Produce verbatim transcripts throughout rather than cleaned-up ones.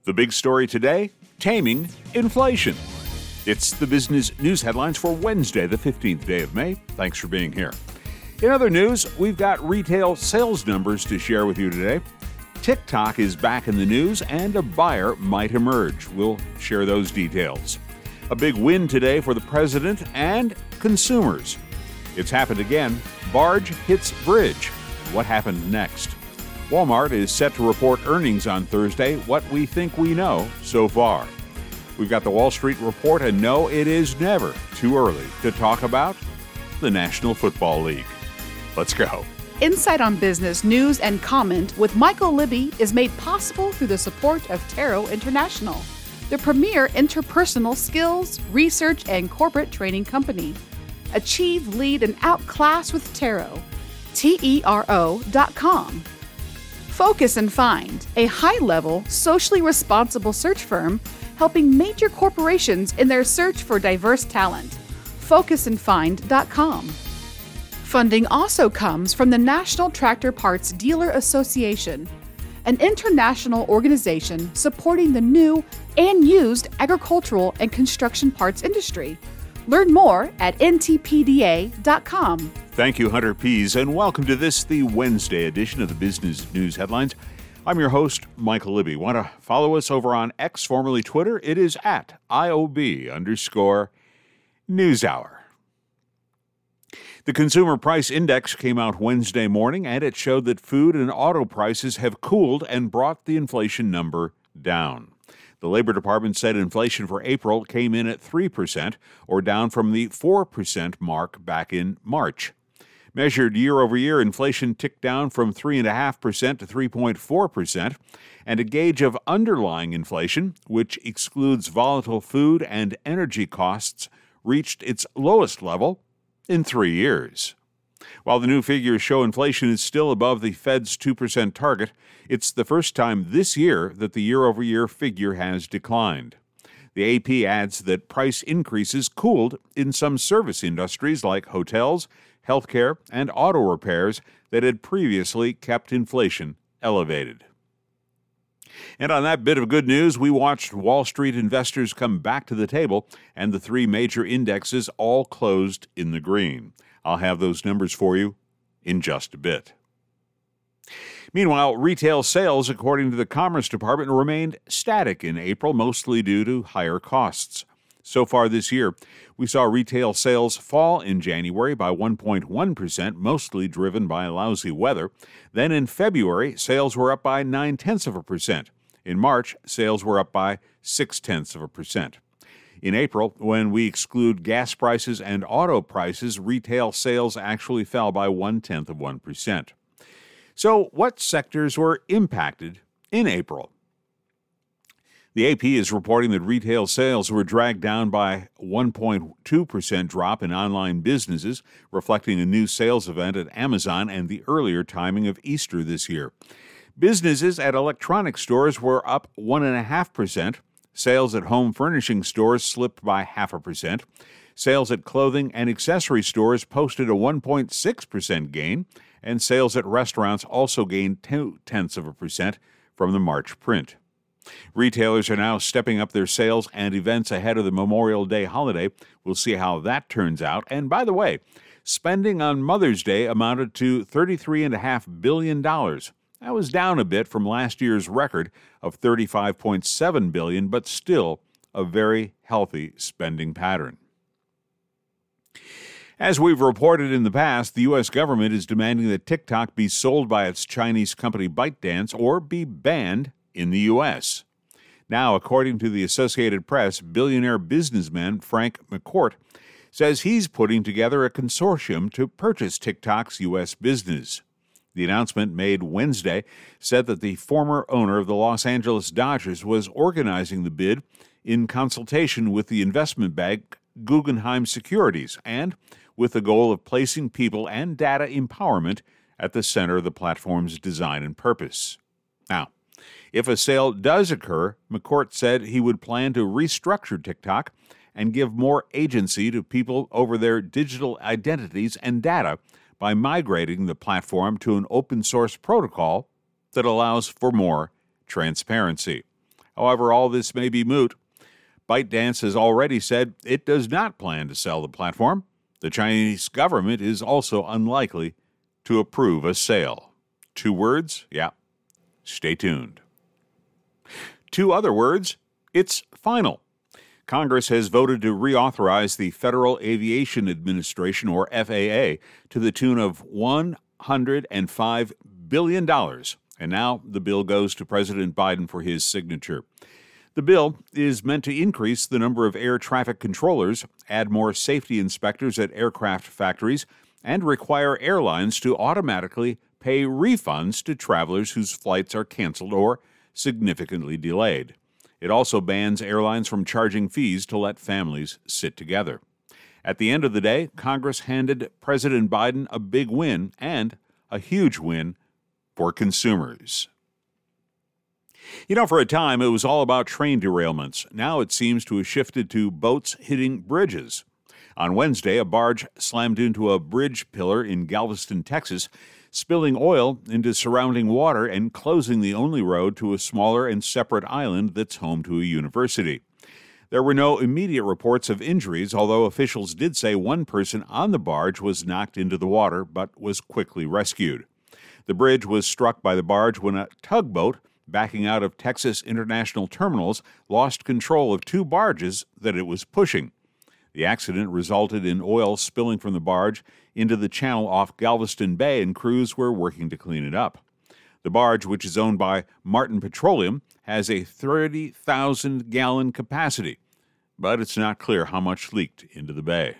The big story today, taming inflation. It's the business news headlines for Wednesday, the fifteenth day of May. Thanks for being here. In other news, we've got retail sales numbers to share with you today. TikTok is back in the news and a buyer might emerge. We'll share those details. A big win today for the president and consumers. It's happened again. Barge hits bridge. What happened next? Walmart is set to report earnings on Thursday, what we think we know so far. We've got the Wall Street Report, and no, it is never too early to talk about the National Football League. Let's go. Insight on Business News and Comment with Michael Libby is made possible through the support of Taro International, the premier interpersonal skills, research, and corporate training company. Achieve, lead, and outclass with Taro. T E R O dot com. Focus and Find, a high-level, socially responsible search firm helping major corporations in their search for diverse talent. focus and find dot com. Funding also comes from the National Tractor Parts Dealer Association, an international organization supporting the new and used agricultural and construction parts industry. Learn more at N T P D A dot com. Thank you, Hunter Pease, and welcome to this, the Wednesday edition of the Business News Headlines. I'm your host, Michael Libby. Want to follow us over on X, formerly Twitter? It is at I O B underscore NewsHour. The Consumer Price Index came out Wednesday morning, and it showed that food and auto prices have cooled and brought the inflation number down. The Labor Department said inflation for April came in at three percent, or down from the four percent mark back in March. Measured year-over-year, inflation ticked down from three point five percent to three point four percent, and a gauge of underlying inflation, which excludes volatile food and energy costs, reached its lowest level in three years. While the new figures show inflation is still above the Fed's two percent target, it's the first time this year that the year-over-year figure has declined. The A P adds that price increases cooled in some service industries like hotels, healthcare, and auto repairs that had previously kept inflation elevated. And on that bit of good news, we watched Wall Street investors come back to the table, and the three major indexes all closed in the green. I'll have those numbers for you in just a bit. Meanwhile, retail sales, according to the Commerce Department, remained static in April, mostly due to higher costs. So far this year, we saw retail sales fall in January by one point one percent, mostly driven by lousy weather. Then in February, sales were up by nine-tenths of a percent. In March, sales were up by six-tenths of a percent. In April, when we exclude gas prices and auto prices, retail sales actually fell by one-tenth of one percent. So what sectors were impacted in April? The A P is reporting that retail sales were dragged down by a one point two percent drop in online businesses, reflecting a new sales event at Amazon and the earlier timing of Easter this year. Businesses at electronic stores were up one point five percent. Sales at home furnishing stores slipped by half a percent. Sales at clothing and accessory stores posted a one point six percent gain, and sales at restaurants also gained two-tenths of a percent from the March print. Retailers are now stepping up their sales and events ahead of the Memorial Day holiday. We'll see how that turns out. And by the way, spending on Mother's Day amounted to thirty-three point five billion dollars. That was down a bit from last year's record of thirty-five point seven billion dollars, but still a very healthy spending pattern. As we've reported in the past, the U S government is demanding that TikTok be sold by its Chinese company ByteDance or be banned in the U S. Now, according to the Associated Press, billionaire businessman Frank McCourt says he's putting together a consortium to purchase TikTok's U S business. The announcement made Wednesday said that the former owner of the Los Angeles Dodgers was organizing the bid in consultation with the investment bank Guggenheim Securities and with the goal of placing people and data empowerment at the center of the platform's design and purpose. Now, if a sale does occur, McCourt said he would plan to restructure TikTok and give more agency to people over their digital identities and data by migrating the platform to an open-source protocol that allows for more transparency. However, all this may be moot. ByteDance has already said it does not plan to sell the platform. The Chinese government is also unlikely to approve a sale. Two words? Yeah. Stay tuned. Two other words. It's final. Congress has voted to reauthorize the Federal Aviation Administration, or F A A, to the tune of one hundred five billion dollars. And now the bill goes to President Biden for his signature. The bill is meant to increase the number of air traffic controllers, add more safety inspectors at aircraft factories, and require airlines to automatically pay refunds to travelers whose flights are canceled or significantly delayed. It also bans airlines from charging fees to let families sit together. At the end of the day, Congress handed President Biden a big win and a huge win for consumers. You know, for a time, it was all about train derailments. Now it seems to have shifted to boats hitting bridges. On Wednesday, a barge slammed into a bridge pillar in Galveston, Texas, spilling oil into surrounding water and closing the only road to a smaller and separate island that's home to a university. There were no immediate reports of injuries, although officials did say one person on the barge was knocked into the water but was quickly rescued. The bridge was struck by the barge when a tugboat backing out of Texas International Terminals lost control of two barges that it was pushing. The accident resulted in oil spilling from the barge into the channel off Galveston Bay, and crews were working to clean it up. The barge, which is owned by Martin Petroleum, has a thirty thousand gallon capacity, but it's not clear how much leaked into the bay.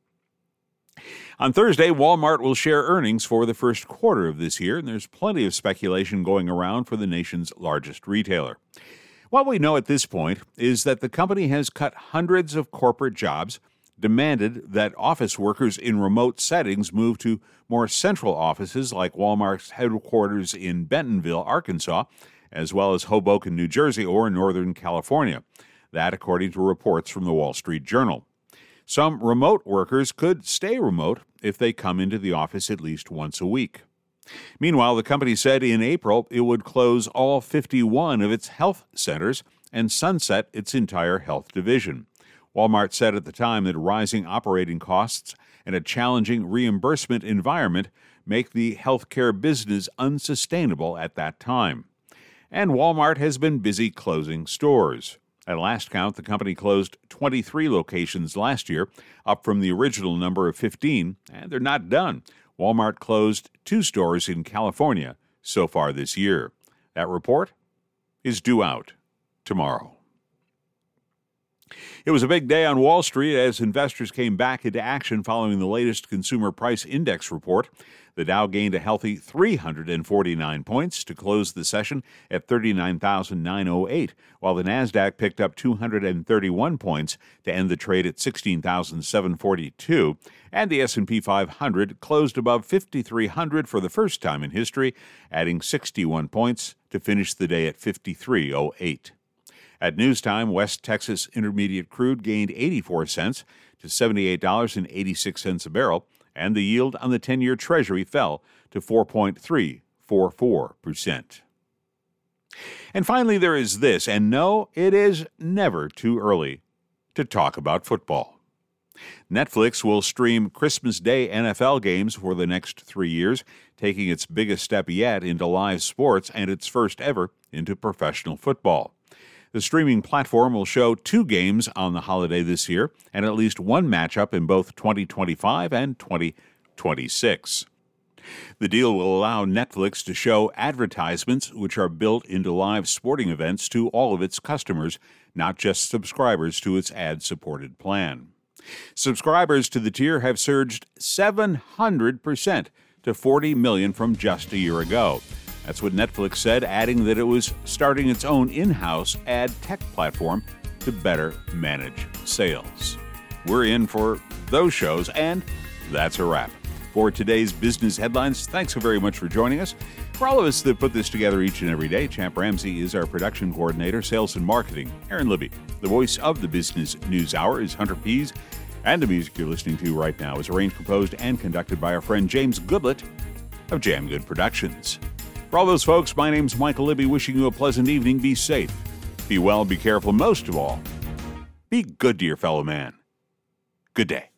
On Thursday, Walmart will share earnings for the first quarter of this year, and there's plenty of speculation going around for the nation's largest retailer. What we know at this point is that the company has cut hundreds of corporate jobs, demanded that office workers in remote settings move to more central offices like Walmart's headquarters in Bentonville, Arkansas, as well as Hoboken, New Jersey, or Northern California. That, according to reports from the Wall Street Journal. Some remote workers could stay remote if they come into the office at least once a week. Meanwhile, the company said in April it would close all fifty-one of its health centers and sunset its entire health division. Walmart said at the time that rising operating costs and a challenging reimbursement environment make the healthcare business unsustainable at that time. And Walmart has been busy closing stores. At last count, the company closed twenty-three locations last year, up from the original number of fifteen, and they're not done. Walmart closed two stores in California so far this year. That report is due out tomorrow. It was a big day on Wall Street as investors came back into action following the latest Consumer Price Index report. The Dow gained a healthy three hundred forty-nine points to close the session at thirty-nine thousand nine hundred eight, while the Nasdaq picked up two hundred thirty-one points to end the trade at sixteen thousand seven hundred forty-two, and the S and P five hundred closed above fifty-three hundred for the first time in history, adding sixty-one points to finish the day at fifty-three oh eight. At newstime, West Texas Intermediate crude gained eighty-four cents to seventy-eight dollars and eighty-six cents a barrel, and the yield on the ten-year Treasury fell to four point three four four percent. And finally, there is this, and no, it is never too early to talk about football. Netflix will stream Christmas Day N F L games for the next three years, taking its biggest step yet into live sports and its first ever into professional football. The streaming platform will show two games on the holiday this year and at least one matchup in both twenty twenty-five and twenty twenty-six. The deal will allow Netflix to show advertisements which are built into live sporting events to all of its customers, not just subscribers to its ad-supported plan. Subscribers to the tier have surged seven hundred percent to forty million from just a year ago. That's what Netflix said, adding that it was starting its own in-house ad tech platform to better manage sales. We're in for those shows, and that's a wrap. For today's business headlines, thanks so very much for joining us. For all of us that put this together each and every day, Champ Ramsey is our production coordinator, sales and marketing. Aaron Libby, the voice of the Business News Hour, is Hunter Pease, and the music you're listening to right now is arranged, composed, and conducted by our friend James Goodlett of Jam Good Productions. For all those folks, my name's Michael Libby, wishing you a pleasant evening. Be safe be well, be careful, most of all, be good to your fellow man. Good day.